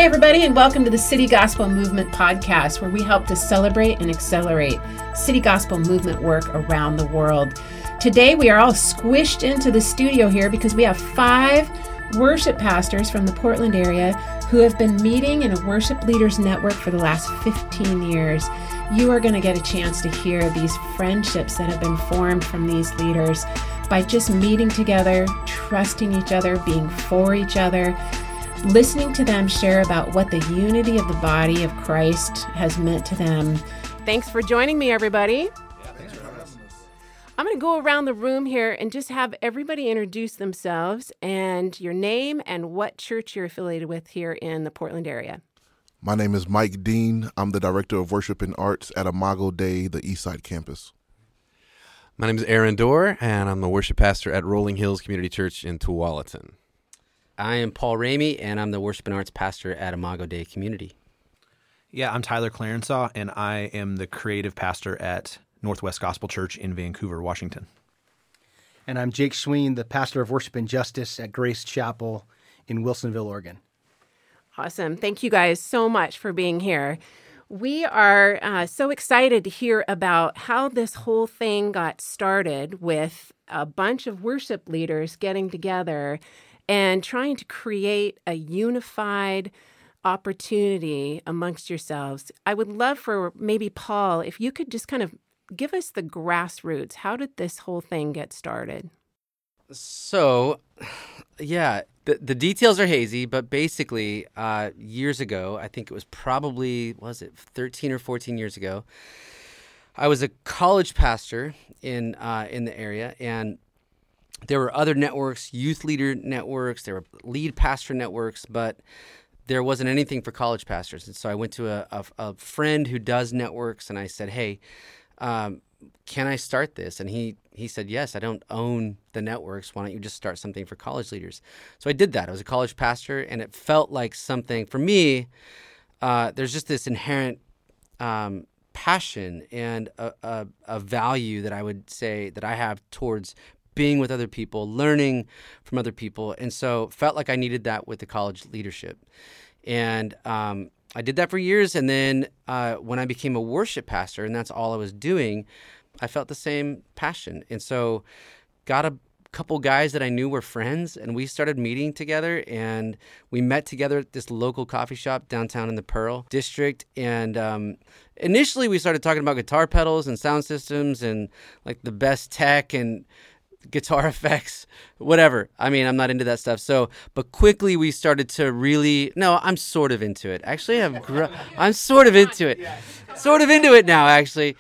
Hey, everybody, and welcome to the City Gospel Movement podcast, where we help to celebrate and accelerate City Gospel Movement work around the world. Today, we are all squished into the studio here because we have 5 worship pastors from the Portland area who have been meeting in a worship leaders network for the last 15 years. You are going to get a chance to hear these friendships that have been formed from these leaders by just meeting together, trusting each other, being for each other, listening to them share about what the unity of the body of Christ has meant to them. Thanks for joining me, everybody. Yeah, thanks for having us. I'm going to go around the room here and just have everybody introduce themselves and your name and what church you're affiliated with here in the Portland area. My name is Mike Dean. I'm the Director of Worship and Arts at Imago Dei, the Eastside campus. My name is Aaron Dorr, and I'm the worship pastor at Rolling Hills Community Church in Tualatin. I am Paul Ramey, and I'm the worship and arts pastor at Imago Dei Community. Yeah, I'm Tyler Clarensaw, and I am the creative pastor at Northwest Gospel Church in Vancouver, Washington. And I'm Jake Sween, the pastor of worship and justice at Grace Chapel in Wilsonville, Oregon. Awesome. Thank you guys so much for being here. We are so excited to hear about how this whole thing got started with a bunch of worship leaders getting together and trying to create a unified opportunity amongst yourselves. I would love for maybe Paul, if you could just kind of give us the grassroots. How did this whole thing get started? So, yeah, the details are hazy, but basically, years ago, I think it was probably, 13 or 14 years ago, I was a college pastor in the area, and there were other networks, youth leader networks, there were lead pastor networks, but there wasn't anything for college pastors. And so I went to a friend who does networks, and I said, hey, can I start this? And he said, yes, I don't own the networks. Why don't you just start something for college leaders? So I did that. I was a college pastor, and it felt like something, for me, there's just this inherent passion and a value that I would say that I have towards being with other people, learning from other people. And so felt like I needed that with the college leadership. And I did that for years. And then when I became a worship pastor, and that's all I was doing, I felt the same passion. And so got a couple guys that I knew were friends, and we started meeting together, and we met together at this local coffee shop downtown in the Pearl District. And initially we started talking about guitar pedals and sound systems and like the best tech and guitar effects, whatever. I mean, I'm not into that stuff. But quickly we started to really, I'm sort of into it. Actually, I'm sort of into it. Sort of into it now, actually.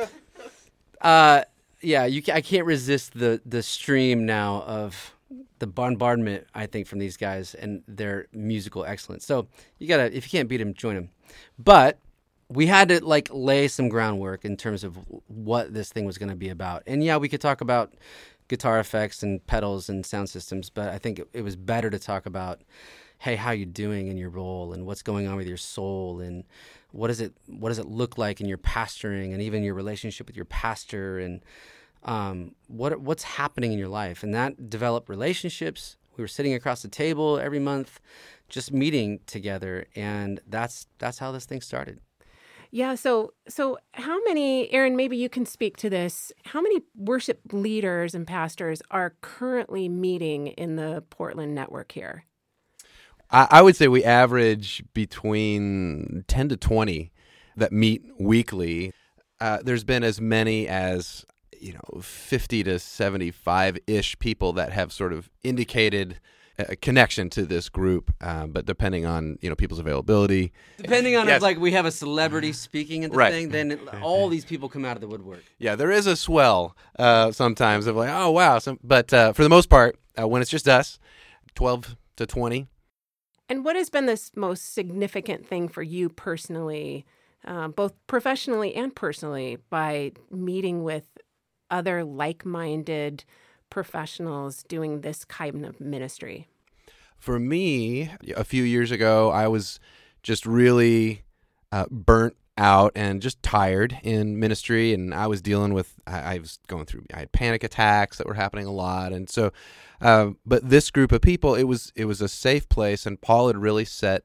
I can't resist the stream now of the bombardment, I think, from these guys and their musical excellence. So if you can't beat them, join them. But we had to lay some groundwork in terms of what this thing was going to be about. And we could talk about guitar effects and pedals and sound systems, but I think it was better to talk about, hey, how you doing in your role and what's going on with your soul and what does it look like in your pastoring and even your relationship with your pastor and what's happening in your life. And that developed relationships. We were sitting across the table every month, just meeting together, and that's how this thing started. Yeah, so how many, Aaron, maybe you can speak to this. How many worship leaders and pastors are currently meeting in the Portland network here? I would say we average between 10 to 20 that meet weekly. There's been as many as 50 to 75-ish people that have sort of indicated a connection to this group, but depending on people's availability, depending on yes. if we have a celebrity speaking at the thing, then all these people come out of the woodwork. Yeah, there is a swell sometimes of oh wow, but for the most part, when it's just us, 12 to 20. And what has been the most significant thing for you personally, both professionally and personally, by meeting with other like-minded professionals doing this kind of ministry? For me, a few years ago, I was just really burnt out and just tired in ministry, and I was dealing with, I had panic attacks that were happening a lot, and so, but this group of people, it was a safe place, and Paul had really set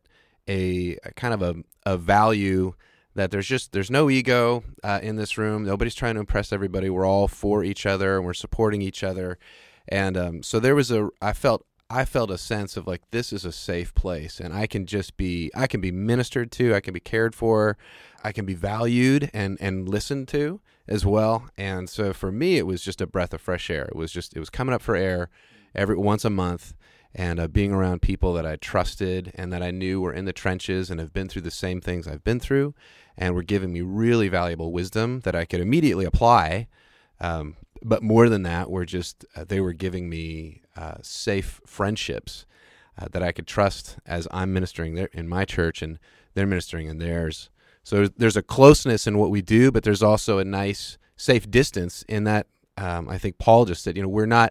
a kind of a value that there's no ego in this room. Nobody's trying to impress everybody. We're all for each other and we're supporting each other. And so there was I felt a sense of like, this is a safe place, and I can be ministered to, I can be cared for, I can be valued and listened to as well. And so for me, it was just a breath of fresh air. It was coming up for air once a month, and being around people that I trusted and that I knew were in the trenches and have been through the same things I've been through, and were giving me really valuable wisdom that I could immediately apply. But more than that, they were giving me safe friendships that I could trust as I'm ministering there in my church and they're ministering in theirs. So there's a closeness in what we do, but there's also a nice, safe distance in that. I think Paul just said, we're not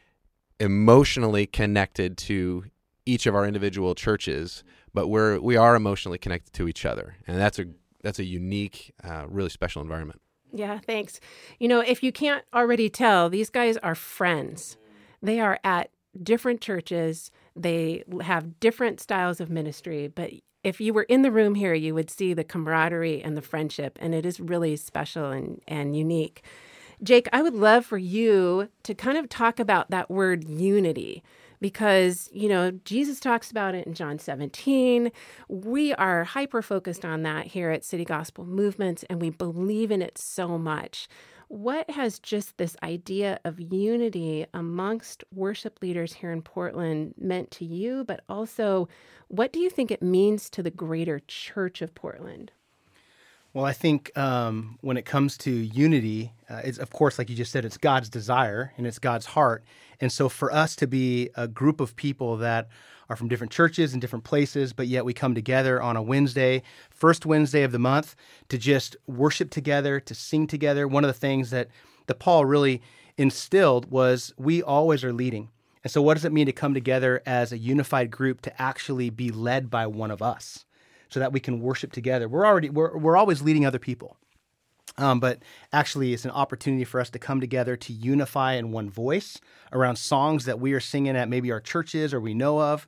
emotionally connected to each of our individual churches, but we are emotionally connected to each other, and that's a unique, really special environment. Yeah, thanks. If you can't already tell, these guys are friends. They are at different churches. They have different styles of ministry, but if you were in the room here, you would see the camaraderie and the friendship, and it is really special and unique. Jake, I would love for you to kind of talk about that word unity, because, Jesus talks about it in John 17. We are hyper-focused on that here at City Gospel Movement, and we believe in it so much. What has just this idea of unity amongst worship leaders here in Portland meant to you, but also what do you think it means to the greater church of Portland? Well, I think when it comes to unity, it's, of course, like you just said, it's God's desire and it's God's heart. And so for us to be a group of people that are from different churches and different places, but yet we come together on a Wednesday, first Wednesday of the month, to just worship together, to sing together. One of the things that Paul really instilled was we always are leading. And so what does it mean to come together as a unified group to actually be led by one of us, so that we can worship together? We're always leading other people. But actually, it's an opportunity for us to come together to unify in one voice around songs that we are singing at maybe our churches or we know of.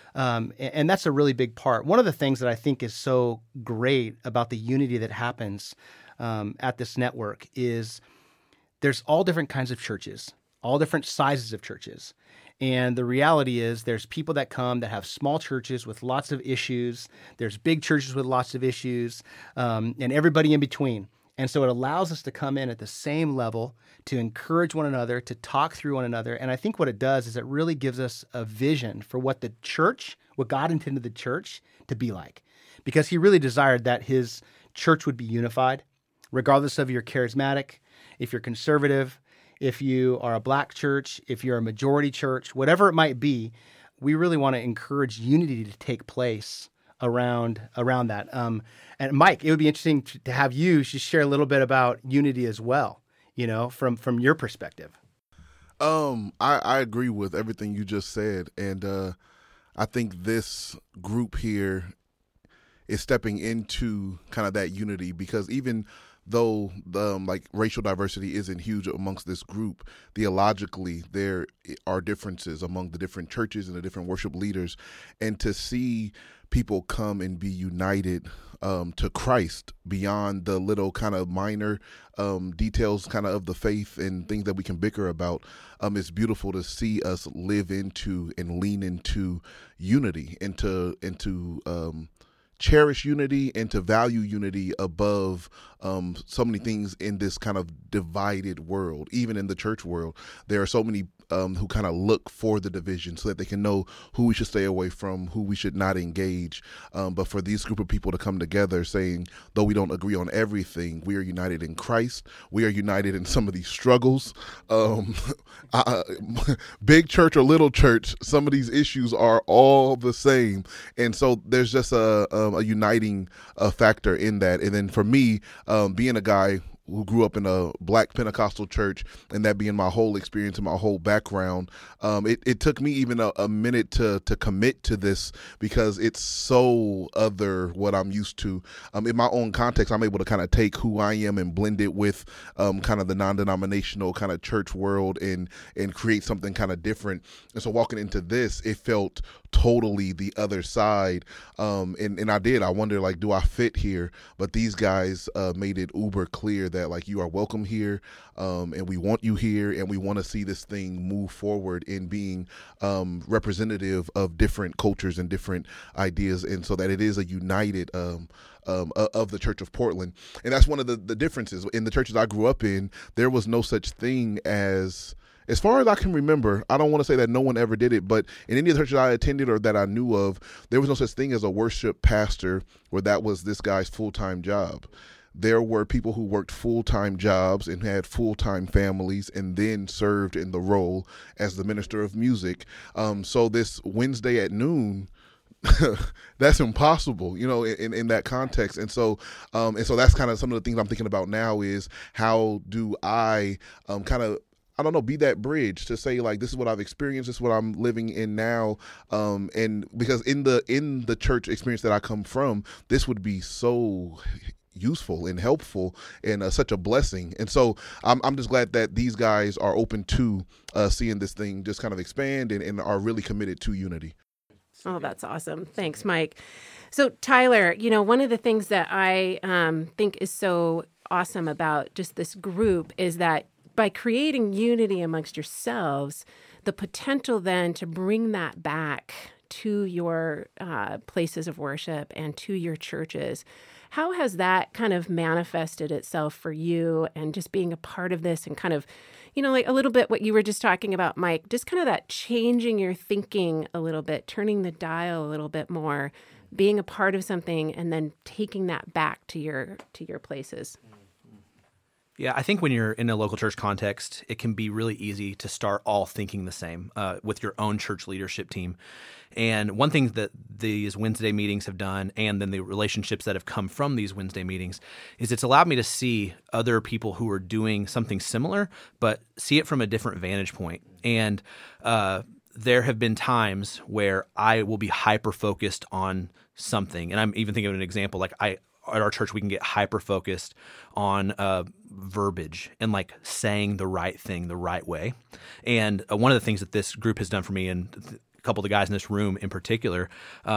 And that's a really big part. One of the things that I think is so great about the unity that happens at this network is there's all different kinds of churches, all different sizes of churches. And the reality is there's people that come that have small churches with lots of issues. There's big churches with lots of issues, and everybody in between. And so it allows us to come in at the same level, to encourage one another, to talk through one another. And I think what it does is it really gives us a vision for what the church, what God intended the church to be like. Because he really desired that his church would be unified, regardless of your charismatic, if you're conservative, if you are a black church, if you're a majority church, whatever it might be. We really want to encourage unity to take place around that. And Mike, it would be interesting to have you just share a little bit about unity as well, from your perspective. I agree with everything you just said. And I think this group here is stepping into kind of that unity, because even though racial diversity isn't huge amongst this group, theologically there are differences among the different churches and the different worship leaders, and to see people come and be united to Christ beyond the little kind of minor details kind of the faith and things that we can bicker about. It's beautiful to see us live into and lean into unity, and to cherish unity and to value unity above so many things in this kind of divided world. Even in the church world, there are so many who kind of look for the division so that they can know who we should stay away from, who we should not engage. But for these group of people to come together saying, though we don't agree on everything, we are united in Christ. We are united in some of these struggles. Big church or little church, some of these issues are all the same. And so there's just a uniting factor in that. And then for me, being a guy who grew up in a Black Pentecostal church, and that being my whole experience and my whole background, it took me even a minute to commit to this because it's so other what I'm used to. In my own context, I'm able to kind of take who I am and blend it with kind of the non-denominational kind of church world and create something kind of different. And so walking into this, it felt totally the other side. And I wonder, like, do I fit here? But these guys made it uber clear that, like, you are welcome here, and we want you here, and we want to see this thing move forward in being representative of different cultures and different ideas, and so that it is a united of the Church of Portland. And that's one of the differences. In the churches I grew up in, there was no such thing as far as I can remember, I don't want to say that no one ever did it, but in any of the churches I attended or that I knew of, there was no such thing as a worship pastor where that was this guy's full-time job. There were people who worked full-time jobs and had full-time families and then served in the role as the minister of music. So this Wednesday at noon, that's impossible, in that context. And so that's kind of some of the things I'm thinking about now is how do I be that bridge to say, like, this is what I've experienced, this is what I'm living in now. And because in the church experience that I come from, this would be so useful and helpful and such a blessing. And so I'm just glad that these guys are open to seeing this thing just kind of expand and are really committed to unity. Oh, that's awesome. Thanks, Mike. So, Tyler, one of the things that I think is so awesome about just this group is that by creating unity amongst yourselves, the potential then to bring that back to your places of worship and to your churches. How has that kind of manifested itself for you and just being a part of this and kind of, like a little bit what you were just talking about, Mike, just kind of that changing your thinking a little bit, turning the dial a little bit more, being a part of something and then taking that back to your places? Yeah, I think when you're in a local church context, it can be really easy to start all thinking the same with your own church leadership team. And one thing that these Wednesday meetings have done, and then the relationships that have come from these Wednesday meetings, is it's allowed me to see other people who are doing something similar, but see it from a different vantage point. And there have been times where I will be hyper-focused on something. And I'm even thinking of an example, like at our church, we can get hyper-focused on verbiage and like saying the right thing the right way. And one of the things that this group has done for me, and a couple of the guys in this room in particular,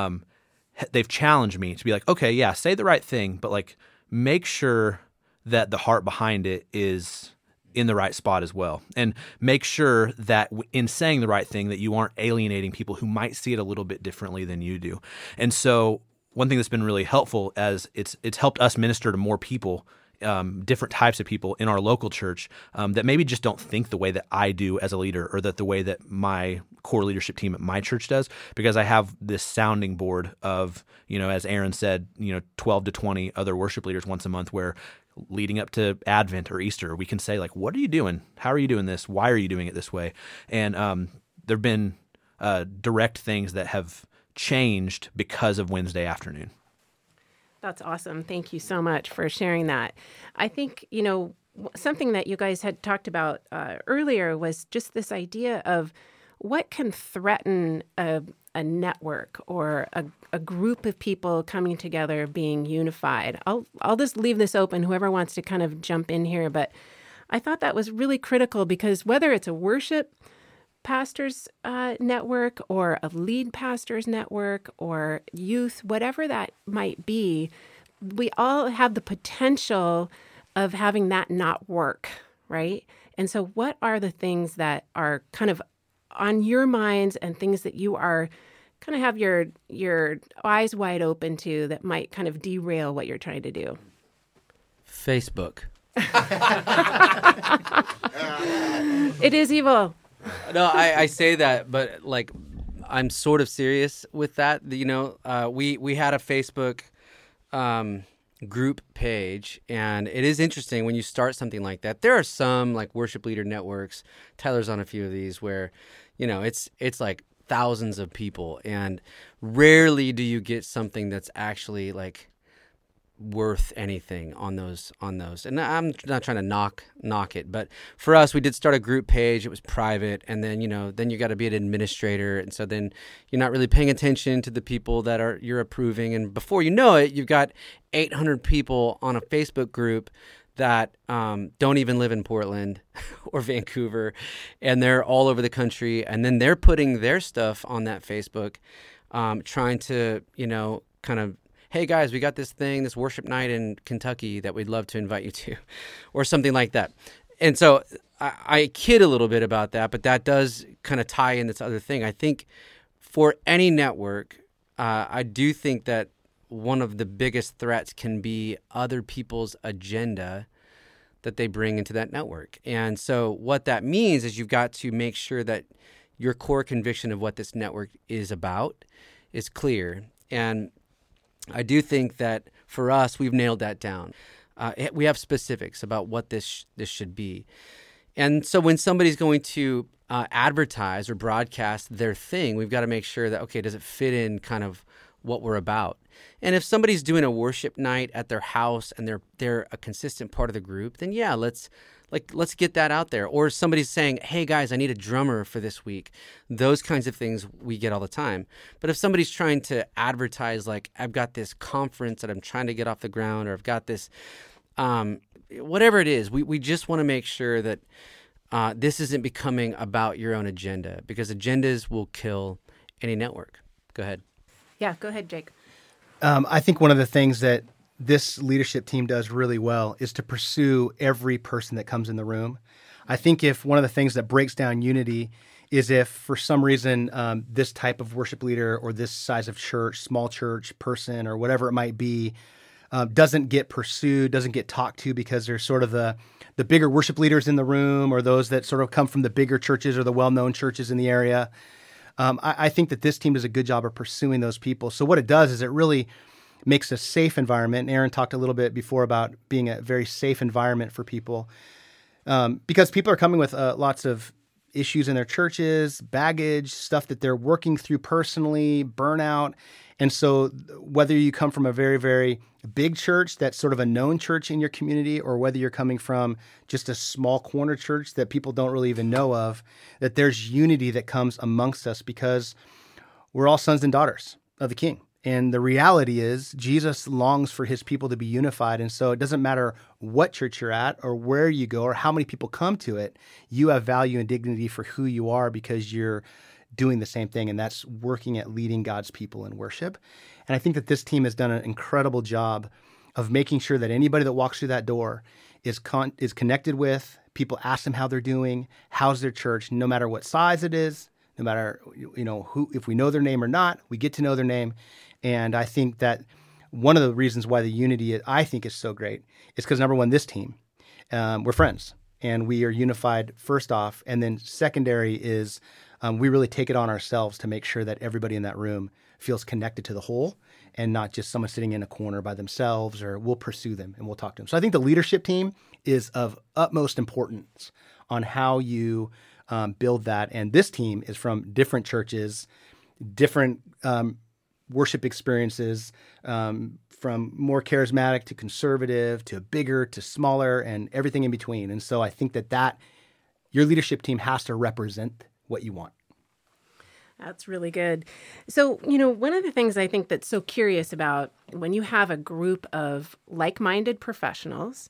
they've challenged me to be like, okay, yeah, say the right thing, but like make sure that the heart behind it is in the right spot as well. And make sure that in saying the right thing that you aren't alienating people who might see it a little bit differently than you do. And so one thing that's been really helpful as it's helped us minister to more people, different types of people in our local church that maybe just don't think the way that I do as a leader, or that the way that my core leadership team at my church does, because I have this sounding board of, as Aaron said, 12 to 20 other worship leaders once a month, where leading up to Advent or Easter, we can say, like, what are you doing? How are you doing this? Why are you doing it this way? And there have been direct things that have changed because of Wednesday afternoon. That's awesome. Thank you so much for sharing that. I think, something that you guys had talked about earlier was just this idea of what can threaten a network or a group of people coming together, being unified. I'll just leave this open, whoever wants to kind of jump in here. But I thought that was really critical, because whether it's a worship pastors network or a lead pastors network or youth, whatever that might be, we all have the potential of having that not work, right? And so what are the things that are kind of on your minds and things that you are kind of have your eyes wide open to that might kind of derail what you're trying to do? Facebook. It is evil. No, I say that, but like I'm sort of serious with that. We had a Facebook group page, and it is interesting when you start something like that. There are some like worship leader networks. Tyler's on a few of these where, it's like thousands of people, and rarely do you get something that's actually like worth anything on those. And I'm not trying to knock it, but for us, we did start a group page. It was private, and then you got to be an administrator, and so then you're not really paying attention to the people that you're approving, and before you know it, you've got 800 people on a Facebook group that don't even live in Portland or Vancouver, and they're all over the country, and then they're putting their stuff on that Facebook, trying to kind of, hey guys, we got this worship night in Kentucky that we'd love to invite you to, or something like that. And so I kid a little bit about that, but that does kind of tie in this other thing. I think for any network, I do think that one of the biggest threats can be other people's agenda that they bring into that network. And so what that means is you've got to make sure that your core conviction of what this network is about is clear. And I do think that for us, we've nailed that down. We have specifics about what this should be. And so when somebody's going to advertise or broadcast their thing, we've got to make sure that, okay, does it fit in kind of what we're about? And if somebody's doing a worship night at their house and they're a consistent part of the group, then yeah, let's get that out there. Or somebody's saying, hey guys, I need a drummer for this week. Those kinds of things we get all the time. But if somebody's trying to advertise, like, I've got this conference that I'm trying to get off the ground, or I've got this, whatever it is, we just want to make sure that this isn't becoming about your own agenda, because agendas will kill any network. Go ahead. Yeah, go ahead, Jake. I think one of the things that this leadership team does really well is to pursue every person that comes in the room. I think if one of the things that breaks down unity is if for some reason this type of worship leader or this size of church, small church person or whatever it might be, doesn't get pursued, doesn't get talked to because there's sort of the bigger worship leaders in the room, or those that sort of come from the bigger churches or the well-known churches in the area. I think that this team does a good job of pursuing those people. So what it does is it really makes a safe environment. And Aaron talked a little bit before about being a very safe environment for people, because people are coming with lots of issues in their churches, baggage, stuff that they're working through personally, burnout. And so whether you come from a very, very big church that's sort of a known church in your community, or whether you're coming from just a small corner church that people don't really even know of, that there's unity that comes amongst us because we're all sons and daughters of the King. And the reality is Jesus longs for his people to be unified. And so it doesn't matter what church you're at or where you go or how many people come to it, you have value and dignity for who you are because you're doing the same thing, and that's working at leading God's people in worship. And I think that this team has done an incredible job of making sure that anybody that walks through that door is connected with, people ask them how they're doing, how's their church, no matter what size it is, no matter who, if we know their name or not, we get to know their name. And I think that one of the reasons why the unity I think is so great is because, number one, this team, we're friends and we are unified first off. And then secondary is we really take it on ourselves to make sure that everybody in that room feels connected to the whole and not just someone sitting in a corner by themselves, or we'll pursue them and we'll talk to them. So I think the leadership team is of utmost importance on how you build that. And this team is from different churches, different worship experiences, from more charismatic to conservative to bigger to smaller and everything in between. And so I think that your leadership team has to represent what you want. That's really good. So, one of the things I think that's so curious about when you have a group of like-minded professionals,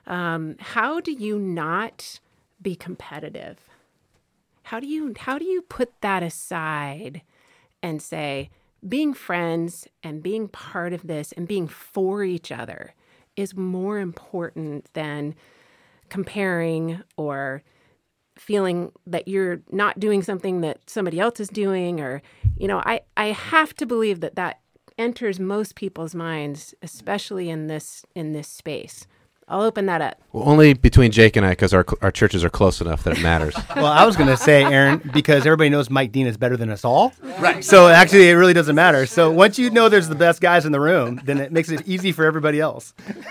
how do you not be competitive? How do you put that aside and say, being friends and being part of this and being for each other is more important than comparing or feeling that you're not doing something that somebody else is doing? Or, I have to believe that enters most people's minds, especially in this space. I'll open that up. Well, only between Jake and I, because our churches are close enough that it matters. Well, I was going to say, Aaron, because everybody knows Mike Dean is better than us all. Right. So actually, it really doesn't matter. So once you know there's the best guys in the room, then it makes it easy for everybody else.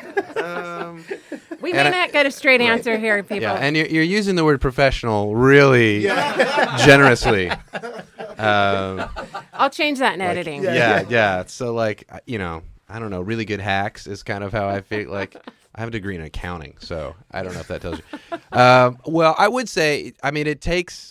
We may not get a straight answer here, people. Yeah, and you're using the word professional really generously. I'll change that in editing. Yeah. So I don't know, really good hacks is kind of how I feel. Like, I have a degree in accounting, so I don't know if that tells you. Well, I would say, I mean, it takes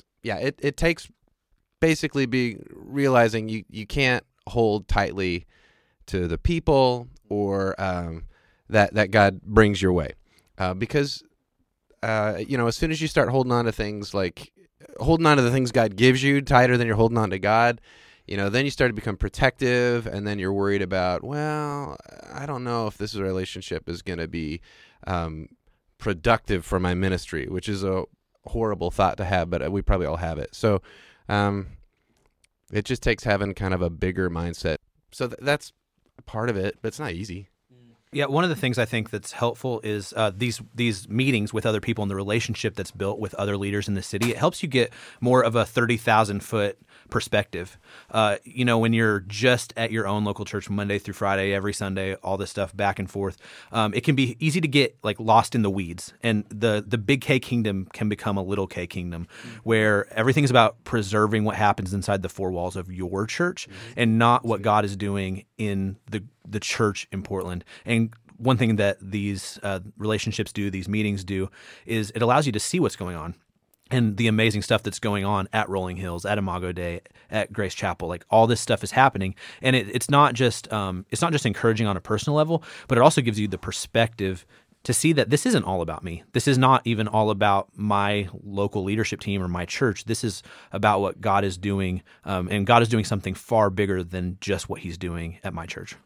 basically realizing you can't hold tightly to the people or that God brings your way, because as soon as you start holding on to the things God gives you tighter than you're holding on to God, then you start to become protective, and then you're worried about, well, I don't know if this relationship is going to be productive for my ministry, which is a horrible thought to have, but we probably all have it. So it just takes having kind of a bigger mindset. So that's part of it, but it's not easy. Yeah, one of the things I think that's helpful is these meetings with other people and the relationship that's built with other leaders in the city. It helps you get more of a 30,000-foot perspective. When you're just at your own local church Monday through Friday, every Sunday, all this stuff back and forth, it can be easy to get like lost in the weeds. And the big K kingdom can become a little K kingdom, where everything's about preserving what happens inside the four walls of your church and not what God is doing in the church in Portland. And one thing that these relationships do, these meetings do, is it allows you to see what's going on and the amazing stuff that's going on at Rolling Hills, at Imago Day, at Grace Chapel. Like, all this stuff is happening, and it's not just encouraging on a personal level, but it also gives you the perspective to see that this isn't all about me. This is not even all about my local leadership team or my church. This is about what God is doing, and God is doing something far bigger than just what He's doing at my church.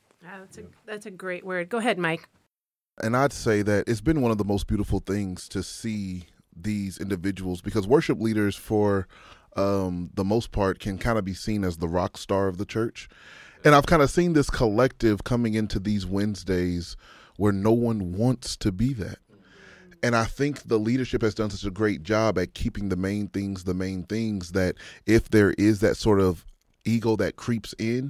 That's a great word. Go ahead, Mike. And I'd say that it's been one of the most beautiful things to see these individuals, because worship leaders, for the most part, can kind of be seen as the rock star of the church. And I've kind of seen this collective coming into these Wednesdays where no one wants to be that. And I think the leadership has done such a great job at keeping the main things, that if there is that sort of ego that creeps in,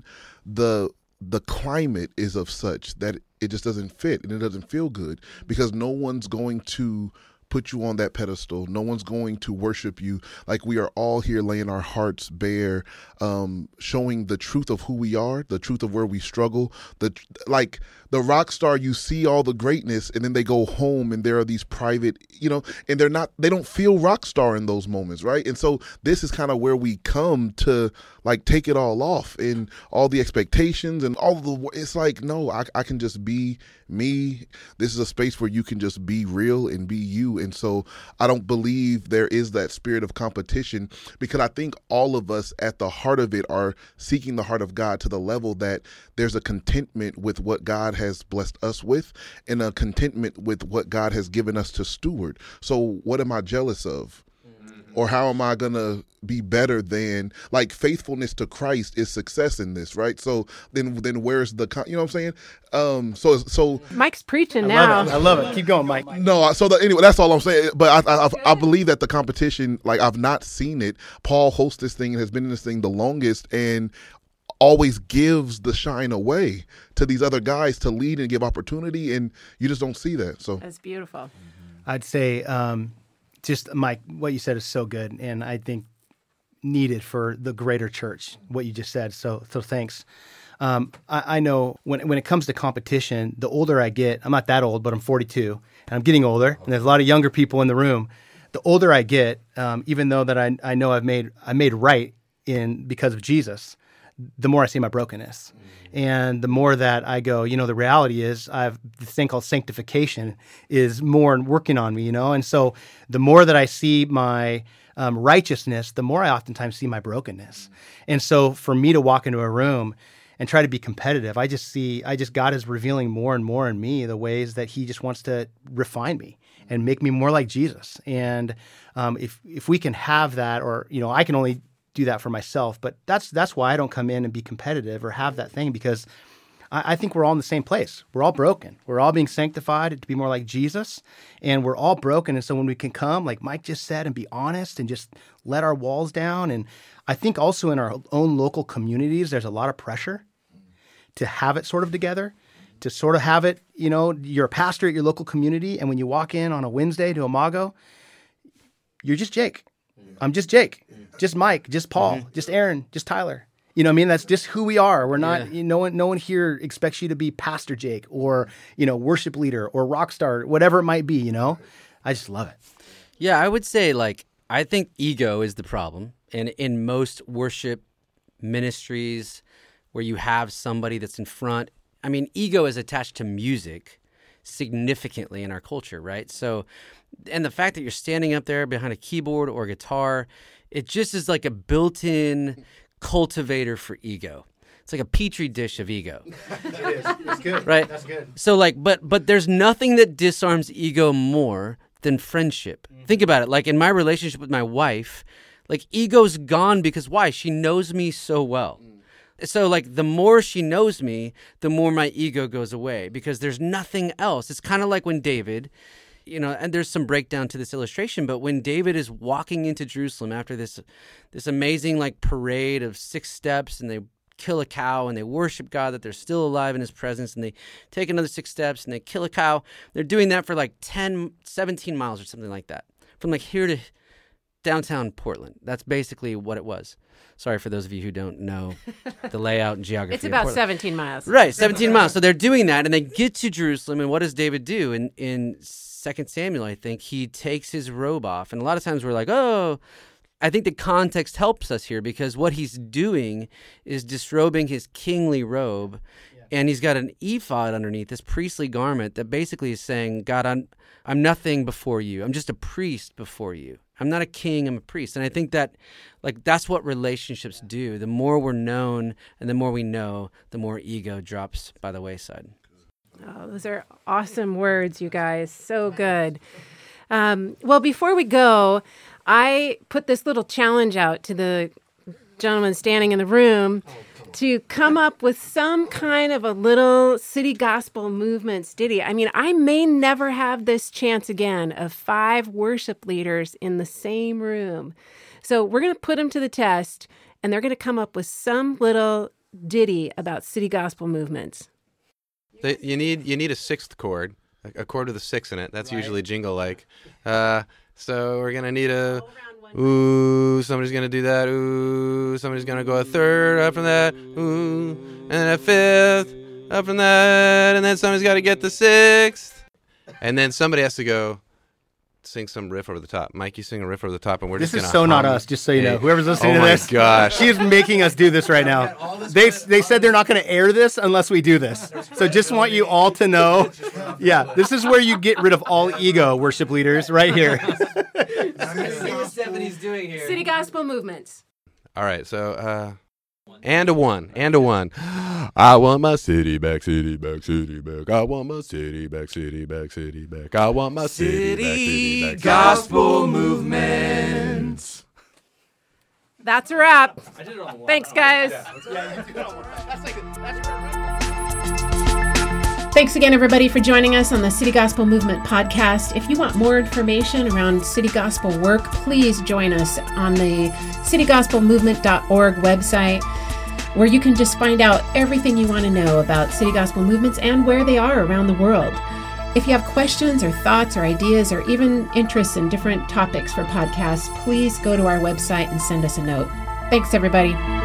the climate is of such that it just doesn't fit and it doesn't feel good, because no one's going to put you on that pedestal. No one's going to worship you. Like, we are all here laying our hearts bare, showing the truth of who we are, the truth of where we struggle. Like the rock star, you see all the greatness, and then they go home and there are these private, and they don't feel rock star in those moments, right? And so this is kind of where we come to like take it all off, and all the expectations and it's like, no, I can just be me. This is a space where you can just be real and be you. And so I don't believe there is that spirit of competition, because I think all of us at the heart of it are seeking the heart of God to the level that there's a contentment with what God has blessed us with, and a contentment with what God has given us to steward. So what am I jealous of? Or how am I going to be better than? Like, faithfulness to Christ is success in this, right? So then where's the, you know what I'm saying? So Mike's preaching now. I love it. Keep going, Mike. No, anyway, that's all I'm saying. But I believe that the competition, like, I've not seen it. Paul hosts this thing and has been in this thing the longest, and always gives the shine away to these other guys to lead and give opportunity, and you just don't see that. So that's beautiful. I'd say, just Mike, what you said is so good, and I think needed for the greater church, what you just said. So thanks. I know when it comes to competition, the older I get, I'm not that old, but I'm 42, and I'm getting older, and there's a lot of younger people in the room. The older I get, even though that I know I made right because of Jesus, the more I see my brokenness. And the more that I go, the reality is I have this thing called sanctification is more working on me, And so the more that I see my righteousness, the more I oftentimes see my brokenness. And so for me to walk into a room and try to be competitive, God is revealing more and more in me the ways that He just wants to refine me and make me more like Jesus. And if we can have that, or, I can only do that for myself, but that's why I don't come in and be competitive or have that thing, because I think we're all in the same place. We're all broken. We're all being sanctified to be more like Jesus, and we're all broken. And so when we can come, like Mike just said, and be honest and just let our walls down. And I think also in our own local communities, there's a lot of pressure to have it sort of together, to sort of have it, you're a pastor at your local community, and when you walk in on a Wednesday to Imago, you're just Jake. I'm just Jake, just Mike, just Paul, just Aaron, just Tyler. You know what I mean? That's just who we are. We're not, Yeah. no one here expects you to be Pastor Jake or, worship leader or rock star, whatever it might be, I just love it. Yeah, I would say I think ego is the problem. And in most worship ministries where you have somebody that's in front, I mean, ego is attached to music significantly in our culture, right? So, and the fact that you're standing up there behind a keyboard or guitar, it just is like a built-in cultivator for ego. It's like a petri dish of ego. It is. It's good. Right? That's good. So but there's nothing that disarms ego more than friendship. Think about it. Like in my relationship with my wife, ego's gone because why? She knows me so well. So the more she knows me, the more my ego goes away because there's nothing else. It's kind of like when David, and there's some breakdown to this illustration, but when David is walking into Jerusalem after this amazing parade of 6 steps, and they kill a cow and they worship God that they're still alive in his presence, and they take another 6 steps and they kill a cow. They're doing that for 17 miles or something like that. From here to downtown Portland. That's basically what it was. Sorry for those of you who don't know the layout and geography. It's about 17 miles. Right, 17 miles. So they're doing that, and they get to Jerusalem, and what does David do? In 2 Samuel, I think, he takes his robe off. And a lot of times we're like, oh, I think the context helps us here because what he's doing is disrobing his kingly robe, and he's got an ephod underneath, this priestly garment that basically is saying, God, I'm nothing before you. I'm just a priest before you. I'm not a king, I'm a priest. And I think that that's what relationships do. The more we're known and the more we know, the more ego drops by the wayside. Oh, those are awesome words, you guys. So good. Well, before we go, I put this little challenge out to the gentleman standing in the room to come up with some kind of a little City Gospel Movement ditty. I mean, I may never have this chance again of 5 worship leaders in the same room. So we're going to put them to the test, and they're going to come up with some little ditty about City Gospel Movements. You need a 6th chord, a chord with a 6 in it. That's usually jingle-like. So we're going to need a... Ooh, somebody's going to do that. Ooh, somebody's going to go a 3rd up from that. Ooh, and then a 5th up from that. And then somebody's got to get the 6th. And then somebody has to go sing some riff over the top. Mike, you sing a riff over the top, and we're This just is going to so not us, just so you know. Whoever's listening to this. Oh, my gosh. She is making us do this right now. They said they're not going to air this unless we do this. So just want you all to know. Yeah, this is where you get rid of all ego, worship leaders, right here. Stephanie's doing here. City Gospel Movements. All right, so and a 1. I want my city back, city back, city back. I want my city back, city back, city back. I want my city back, city back. Gospel Movements. That's a wrap. Thanks, guys. Thanks again, everybody, for joining us on the City Gospel Movement podcast. If you want more information around City Gospel work, please join us on the citygospelmovement.org website, where you can just find out everything you want to know about City Gospel Movements and where they are around the world. If you have questions or thoughts or ideas or even interests in different topics for podcasts, please go to our website and send us a note. Thanks, everybody.